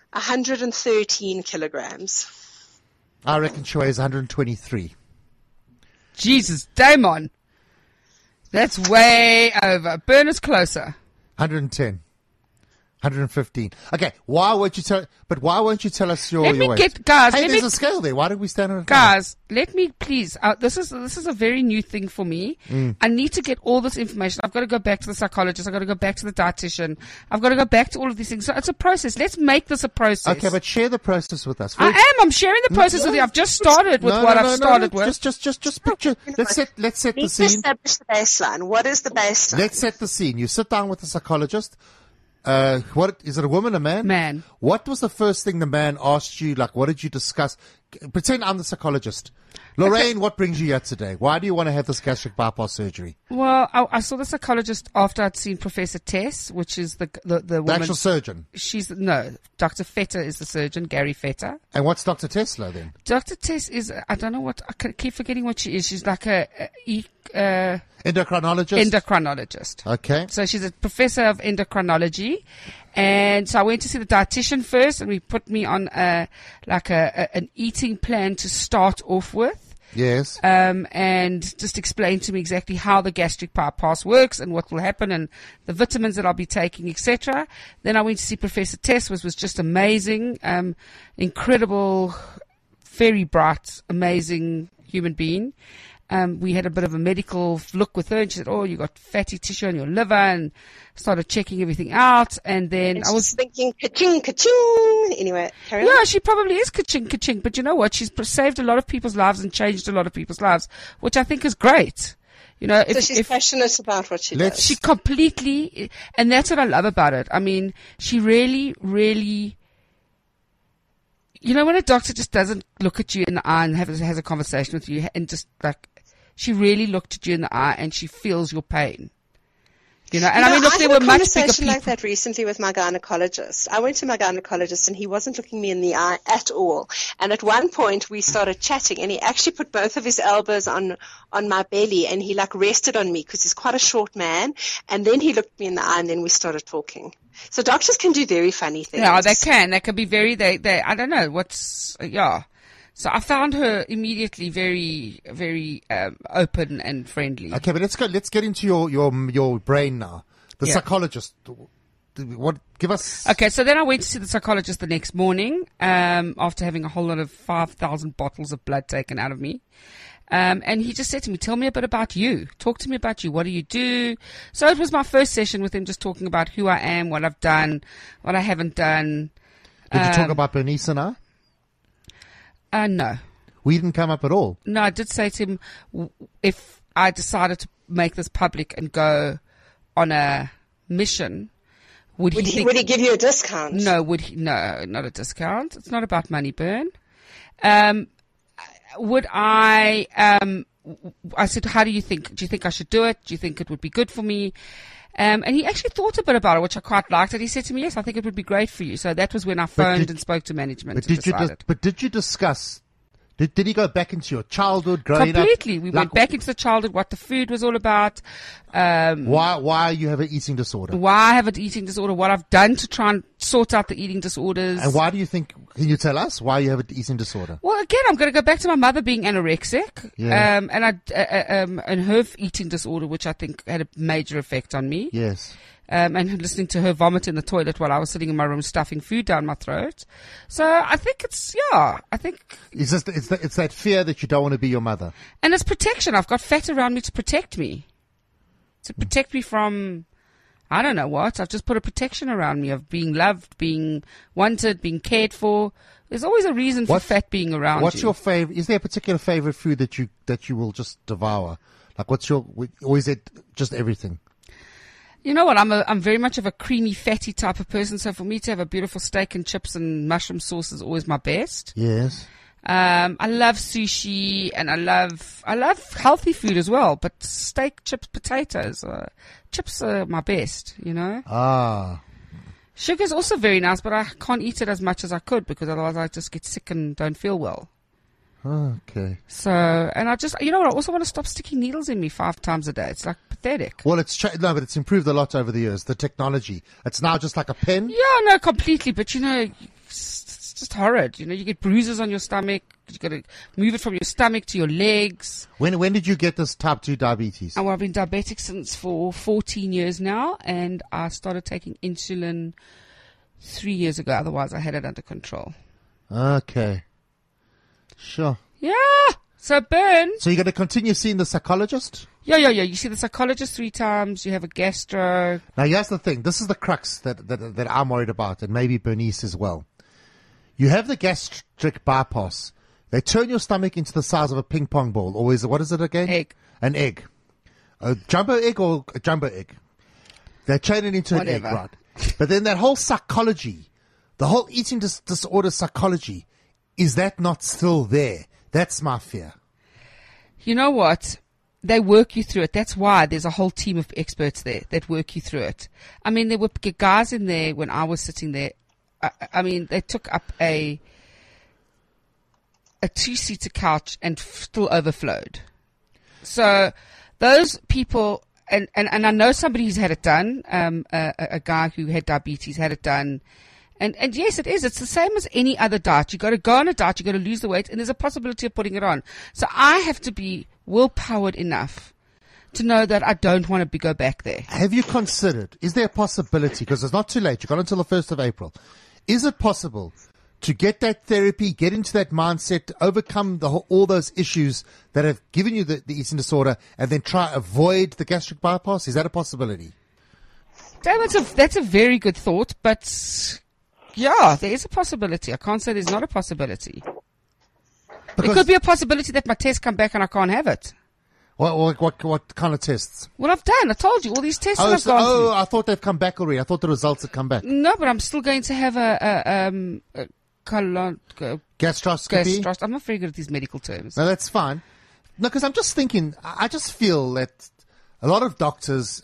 113 kilograms. I reckon she weighs 123. Jesus, Damon. That's way over. Burn is closer. 110. 115. Okay, why won't you tell us your weight? Guys, there's a scale there. Why did we stand on it? Guys, let me please, this is a very new thing for me. I need to get all this information. I've got to go back to the psychologist. I've got to go back to the dietitian. I've got to go back to all of these things. So it's a process. Let's make this a process. Okay, but share the process with us. I'm sharing the process with you. I've just started with what I've started with. Just picture. Let's set the scene. Establish the baseline. What is the baseline? Let's set the scene. You sit down with the psychologist. What is it, a woman, a man? Man. What was the first thing the man asked you? Like, what did you discuss? Pretend I'm the psychologist. Lorraine, what brings you here today? Why do you want to have this gastric bypass surgery? Well, I saw the psychologist after I'd seen Professor Tess, which is the woman. The actual surgeon? Dr. Fetter is the surgeon, Gary Fetter. And what's Dr. Tesla then? Dr. Tess is, I don't know what, I keep forgetting what she is. She's like endocrinologist? Endocrinologist. Okay. So she's a professor of endocrinology. And so I went to see the dietitian first, and we put me on an eating plan to start off with. Yes. And just explain to me exactly how the gastric bypass works and what will happen and the vitamins that I'll be taking, etc. Then I went to see Professor Tess, which was just amazing, incredible, very bright, amazing human being. We had a bit of a medical look with her, and she said, "Oh, you got fatty tissue on your liver," and started checking everything out. And then I was thinking, ka-ching, ka-ching. Anyway, carry on. Yeah, she probably is ka-ching, ka-ching. But you know what? She's saved a lot of people's lives and changed a lot of people's lives, which I think is great. You know, so she's passionate about what she does. She completely, and that's what I love about it. I mean, she really, really. You know, when a doctor just doesn't look at you in the eye and has a conversation with you and just like, she really looked at you in the eye and she feels your pain. You know, and I mean, look, there were much bigger people. I had a conversation like that recently with my gynecologist. I went to my gynecologist and he wasn't looking me in the eye at all. And at one point we started chatting and he actually put both of his elbows on my belly and he like rested on me because he's quite a short man. And then he looked me in the eye and then we started talking. So doctors can do very funny things. Yeah, they can. They can be very, I don't know yeah. So I found her immediately very, very open and friendly. Okay, but let's get into your brain now. The psychologist. Give us. Okay, so then I went to see the psychologist the next morning after having a whole lot of 5,000 bottles of blood taken out of me. And he just said to me, "Tell me a bit about you. Talk to me about you. What do you do?" So it was my first session with him, just talking about who I am, what I've done, what I haven't done. Did you talk about Bernice and I? No. We didn't come up at all. No, I did say to him, if I decided to make this public and go on a mission, would he give you a discount? No, no, not a discount. It's not about money, Bern. Would I said, how do you think? Do you think I should do it? Do you think it would be good for me? And he actually thought a bit about it, which I quite liked. And he said to me, yes, I think it would be great for you. So that was when I phoned and spoke to management. But did you discuss? Did he go back into your childhood, growing Completely. up? We went back into the childhood, what the food was all about. Why you have an eating disorder? Why I have an eating disorder, what I've done to try and sort out the eating disorders. And why do you think, can you tell us why you have an eating disorder? Well, again, I'm going to go back to my mother being anorexic. Yeah. And her eating disorder, which I think had a major effect on me. Yes. And listening to her vomit in the toilet while I was sitting in my room stuffing food down my throat. So I think it's that fear that you don't want to be your mother. And it's protection. I've got fat around me to protect me. To protect me from, I don't know what. I've just put a protection around me of being loved, being wanted, being cared for. There's always a reason for fat being around What's you. your favorite? Is there a particular favorite food that you will just devour? Like or is it just everything? You know what? I'm very much of a creamy, fatty type of person. So for me to have a beautiful steak and chips and mushroom sauce is always my best. Yes. I love sushi and I love healthy food as well. But steak, chips, potatoes, chips are my best. You know. Ah. Sugar's also very nice, but I can't eat it as much as I could because otherwise I just get sick and don't feel well. Okay. So, and I just, you know what? I also want to stop sticking needles in me 5 times a day. It's like pathetic. Well, but it's improved a lot over the years. The technology. It's now just like a pen. Yeah, no, completely. But you know, it's just horrid. You know, you get bruises on your stomach. You got to move it from your stomach to your legs. When did you get this type 2 diabetes? Oh, well, I've been diabetic for 14 years now, and I started taking insulin 3 years ago. Otherwise, I had it under control. Okay. Sure. Yeah. So, Bern. So you're going to continue seeing the psychologist? Yeah. You see the psychologist 3 times. You have a gastro. Now, here's the thing. This is the crux that I'm worried about, and maybe Bernice as well. You have the gastric bypass. They turn your stomach into the size of a ping pong ball. Or what is it again? Egg. An egg. A jumbo egg or a jumbo egg? They turn it into an egg, right? But then that whole psychology, the whole eating disorder psychology, is that not still there? That's my fear. You know what? They work you through it. That's why there's a whole team of experts there that work you through it. I mean, there were guys in there when I was sitting there. I mean, they took up a 2-seater couch and still overflowed. So those people, and I know somebody who's had it done, a guy who had diabetes had it done. And yes, it is. It's the same as any other diet. You got to go on a diet. You got to lose the weight, and there's a possibility of putting it on. So I have to be willpowered enough to know that I don't want to go back there. Have you considered? Is there a possibility? Because it's not too late. You've got until the 1st of April. Is it possible to get that therapy, get into that mindset, overcome all those issues that have given you the eating disorder, and then try avoid the gastric bypass? Is that a possibility? That's a very good thought, but. Yeah, there is a possibility. I can't say there's not a possibility. It could be a possibility that my tests come back and I can't have it. What kind of tests? Well, I've done. I told you all these tests I've gone through. I thought they've come back already. I thought the results had come back. No, but I'm still going to have a gastroscopy. I'm not very good at these medical terms. No, that's fine. No, because I'm just thinking. I just feel that a lot of doctors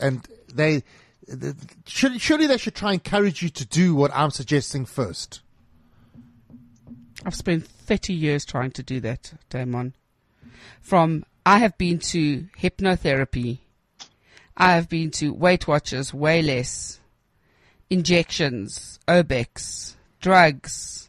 surely they should try and encourage you to do what I'm suggesting first. I've spent 30 years trying to do that, Damon. I have been to hypnotherapy. I have been to Weight Watchers, Weigh Less, injections, Obex, drugs.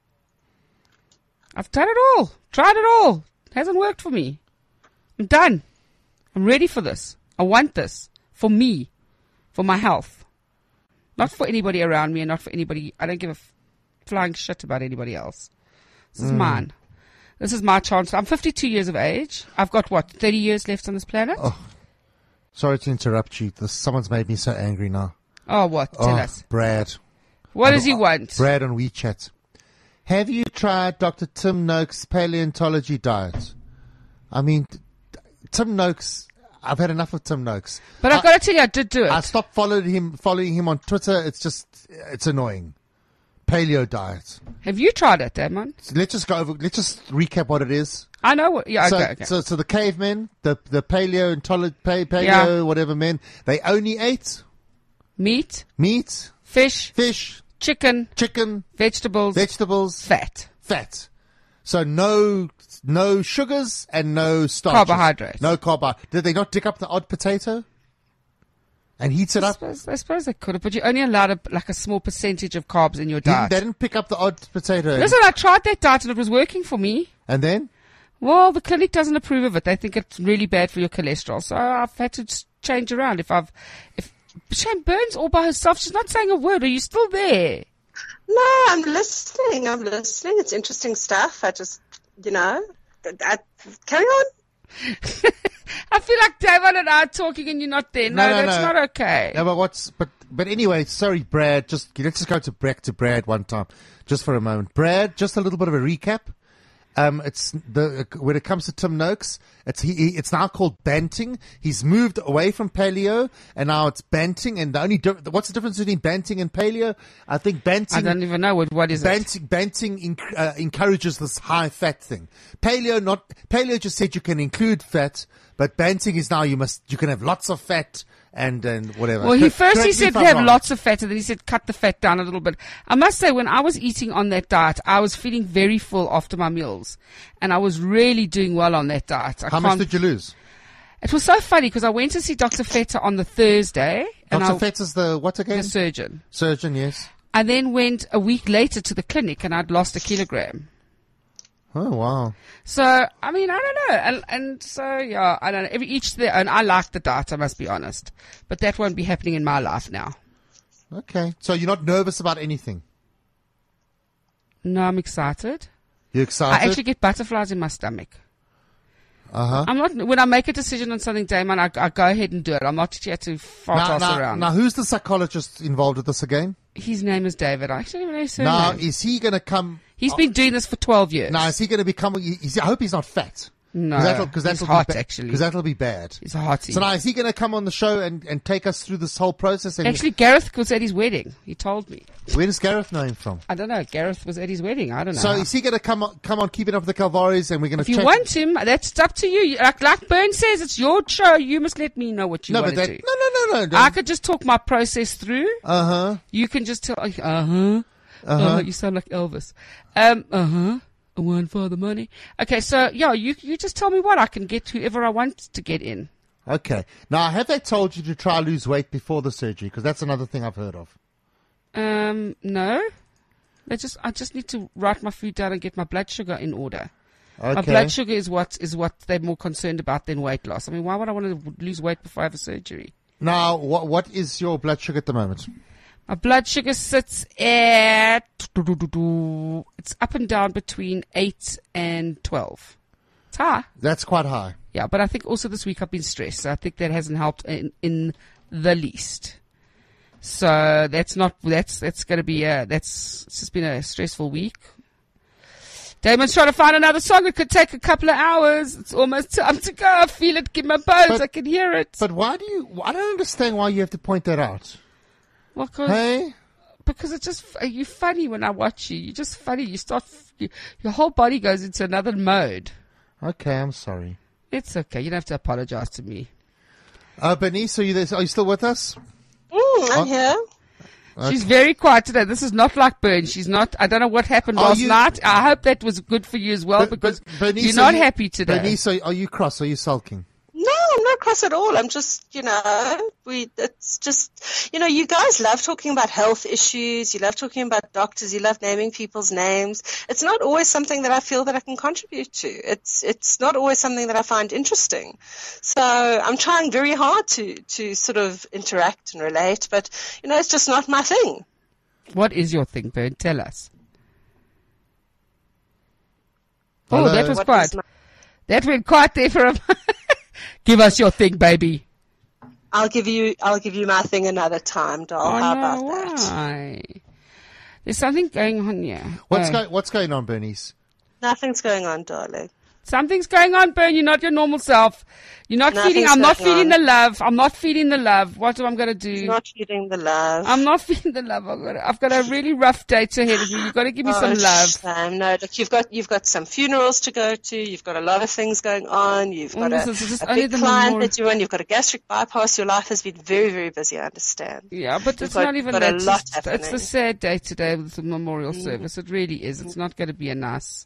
I've done it all. Tried it all. It hasn't worked for me. I'm done. I'm ready for this. I want this. For me. For my health. Not for anybody around me and not for anybody. I don't give a flying shit about anybody else. This is mine. This is my chance. I'm 52 years of age. I've got 30 years left on this planet? Oh, sorry to interrupt you. Someone's made me so angry now. Oh, what? Tell us. Brad. What does he want? Brad on WeChat. Have you tried Dr. Tim Noakes' paleontology diet? I mean, Tim Noakes, I've had enough of Tim Noakes. But I've got to tell you, I did do it. I stopped following him on Twitter. It's annoying. Paleo diet. Have you tried it, Damon? So let's just recap what it is. I know what, yeah, okay. So the cavemen, the paleo, Yeah. whatever men, they only ate Meat, fish, chicken, vegetables, fat. So no sugars and no starches. Carbohydrates. No carbohydrates. Did they not dig up the odd potato and heat it up? I suppose they could have, but you only allowed a small percentage of carbs in your diet. They didn't pick up the odd potato. Listen, I tried that diet and it was working for me. And then? Well, the clinic doesn't approve of it. They think it's really bad for your cholesterol. So I've had to change around. If Shane Burns all by herself, she's not saying a word. Are you still there? No, I'm listening. It's interesting stuff. I just, carry on. I feel like Davon and I are talking and you're not there. No, that's not okay. No, but anyway, sorry, Brad. Let's just go back to Brad one time, just for a moment. Brad, just a little bit of a recap. When it comes to Tim Noakes, it's now called banting. He's moved away from paleo and now it's banting. And what's the difference between banting and paleo? I think banting. I don't even know what is it. Banting encourages this high fat thing. Paleo just said you can include fat, but banting is now you can have lots of fat. And whatever. Well, he said have lots of fat, and then he said cut the fat down a little bit. I must say, when I was eating on that diet, I was feeling very full after my meals, and I was really doing well on that diet. How much did you lose? It was so funny because I went to see Dr. Feta on the Thursday. Dr. Feta's the what again? The surgeon. Surgeon, yes. I then went a week later to the clinic, and I'd lost 1 kilogram. Oh, wow. So, I mean, I don't know. And so, yeah, I don't know. Each their own. I like the diet, I must be honest. But that won't be happening in my life now. Okay. So you're not nervous about anything? No, I'm excited. You're excited? I actually get butterflies in my stomach. Uh-huh. I'm not, when I make a decision on something, Damon, I go ahead and do it. I'm not here to toss around. Now, who's the psychologist involved with this again? His name is David. I actually don't even know his surname. Now, is he going to come... He's been doing this for 12 years. Now, is he going to become... I hope he's not fat. No, he's hot, actually. Because that'll be bad. He's a hottie. So now, is he going to come on the show and take us through this whole process? Actually, Gareth was at his wedding. He told me. Where does Gareth know him from? I don't know. Gareth was at his wedding. I don't know. So is he going to come on Keeping Up with the Calvaries and we're going to... If you want him, that's up to you. Like Byrne says, it's your show. You must let me know what you want to do. No. I could just talk my process through. Uh-huh. You can just tell... you sound like Elvis. One for the money. Okay, so yeah, you just tell me what I can get whoever I want to get in. Okay. Now, have they told you to try lose weight before the surgery? Because that's another thing I've heard of. No. I just need to write my food down and get my blood sugar in order. Okay. My blood sugar is what they're more concerned about than weight loss. I mean, why would I want to lose weight before I have a surgery? Now, what is your blood sugar at the moment? My blood sugar sits at, it's up and down between 8 and 12. It's high. That's quite high. Yeah, but I think also this week I've been stressed. So I think that hasn't helped in the least. So it's just been a stressful week. Damon's trying to find another song. It could take a couple of hours. It's almost time to go. I feel it in my bones. I can hear it. But I don't understand why you have to point that out. Well, because it's just, you're funny when I watch you. You're just funny. Your whole body goes into another mode. Okay, I'm sorry. It's okay. You don't have to apologize to me. Bernice, are you there? Are you still with us? I'm here. Okay. She's very quiet today. This is not like Bern. She's not, I don't know what happened last night. I hope that was good for you as well because Bernice, you're not happy today. Bernice, are you cross? Are you sulking? No, I'm not cross at all. I'm just, it's just, you guys love talking about health issues. You love talking about doctors. You love naming people's names. It's not always something that I feel that I can contribute to. It's not always something that I find interesting. So I'm trying very hard to sort of interact and relate, but, it's just not my thing. What is your thing, Bern? Tell us. Hello? Oh, that was quiet. That went quiet there for a Give us your thing, baby. I'll give you my thing another time, doll. How about that? Why? There's something going on here. What's going on, Bernice? Nothing's going on, darling. Something's going on, Bern. You're not your normal self. You're not feeding. I'm not feeding the love. I'm not feeding the love. What am I going to do? You're not feeding the love. I'm not feeding the love. I've got a really rough date ahead of me. You've got to give me some love. Sam, no, look, you've got some funerals to go to. You've got a lot of things going on. You've got a big client that you're on. You've got a gastric bypass. Your life has been very, very busy. I understand. Yeah, but it's not even that. It's the sad day today with the memorial service. It really is. It's not going to be a nice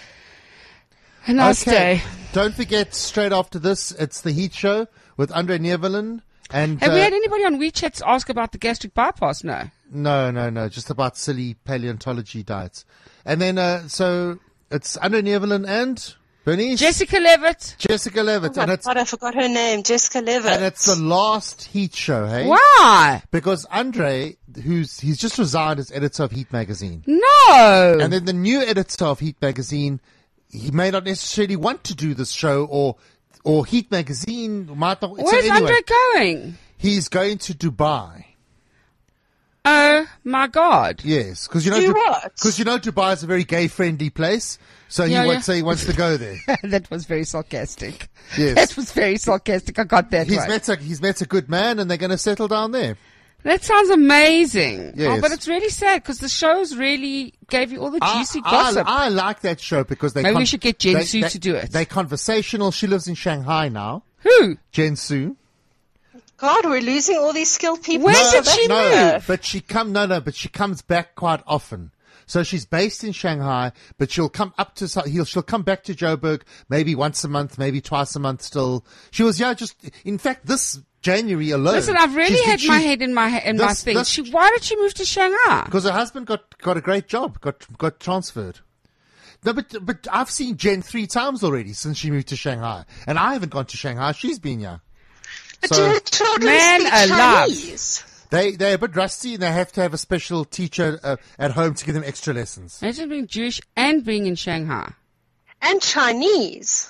day. Don't forget, straight after this, it's the Heat Show with Andre Neverland. And have we had anybody on WeChat ask about the gastric bypass? No. No. Just about silly paleontology diets. And then, so it's Andre Neverland and Bernice. Jessica Levitt. Oh my God, I forgot her name. Jessica Levitt. And it's the last Heat Show, hey? Why? Because Andre, he's just resigned as editor of Heat Magazine. No. And then the new editor of Heat Magazine, he may not necessarily want to do this show, or Heat Magazine might not. Where's Andre going? He's going to Dubai. Oh my God! Yes, because Dubai is a very gay-friendly place, so he wants to go there. That was very sarcastic. Yes, that was very sarcastic. I got that. He's met a good man, and they're going to settle down there. That sounds amazing. Yes. Oh, but it's really sad because the shows really gave you all the juicy gossip. I like that show because maybe we should get Jen Su to do it. They're conversational. She lives in Shanghai now. Who? Jen Su. God, we're losing all these skilled people. Where did she move? But she comes back quite often. So she's based in Shanghai, but she'll come back to Joburg maybe once a month, maybe twice a month still. She was, in fact, this January alone. Listen, I've really had my head in my thing. Why did she move to Shanghai? Because her husband got a great job, got transferred. No, but I've seen Jen 3 times already since she moved to Shanghai. And I haven't gone to Shanghai. She's been here. But do your children speak Chinese? They're a bit rusty and they have to have a special teacher at home to give them extra lessons. Imagine being Jewish and being in Shanghai. And Chinese.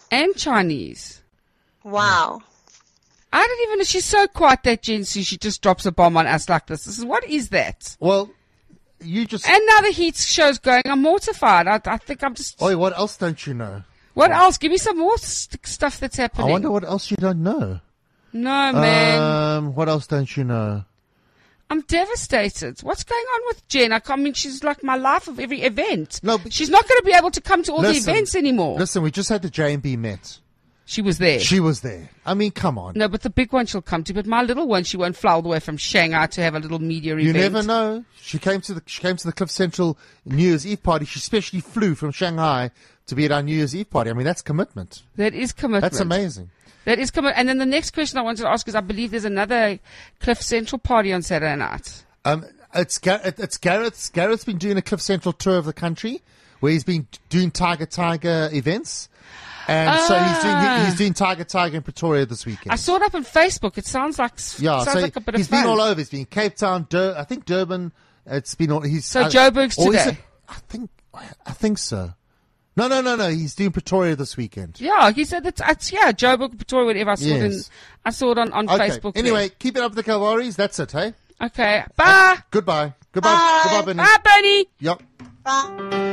Wow. I don't even know. She's so quiet, that Jen Su. She just drops a bomb on us like this. What is that? Well, and now the Heat show's going. I'm mortified. I think I'm just. Oh, what else don't you know? What else? Give me some more stuff that's happening. I wonder what else you don't know. No, man. What else don't you know? I'm devastated. What's going on with Jen? I mean, she's like my life of every event. No, she's not going to be able to come to all the events anymore. Listen, we just had the J&B Met. She was there. I mean, come on. No, but the big one she'll come to. But my little one, she won't fly all the way from Shanghai to have a little media event. You never know. She came to the Cliff Central New Year's Eve party. She specially flew from Shanghai to be at our New Year's Eve party. I mean, that's commitment. That is commitment. That's amazing. That is commitment. And then the next question I wanted to ask is, I believe there's another Cliff Central party on Saturday night. It's Gareth. Gareth's been doing a Cliff Central tour of the country where he's been doing Tiger events. And so he's doing Tiger in Pretoria this weekend. I saw it up on Facebook. It sounds like like a bit of fun. He's been all over. He's been in Cape Town, I think Durban. It's been all. Joburg's today. I think so. No. He's doing Pretoria this weekend. Yeah, he said it's Joburg, Pretoria, whatever. I saw it on Facebook. Anyway, keep it up with the Calvaries. That's it, hey? Okay. Bye. Goodbye. Goodbye, Bernie. Bye, Bernie. Yep. Bye.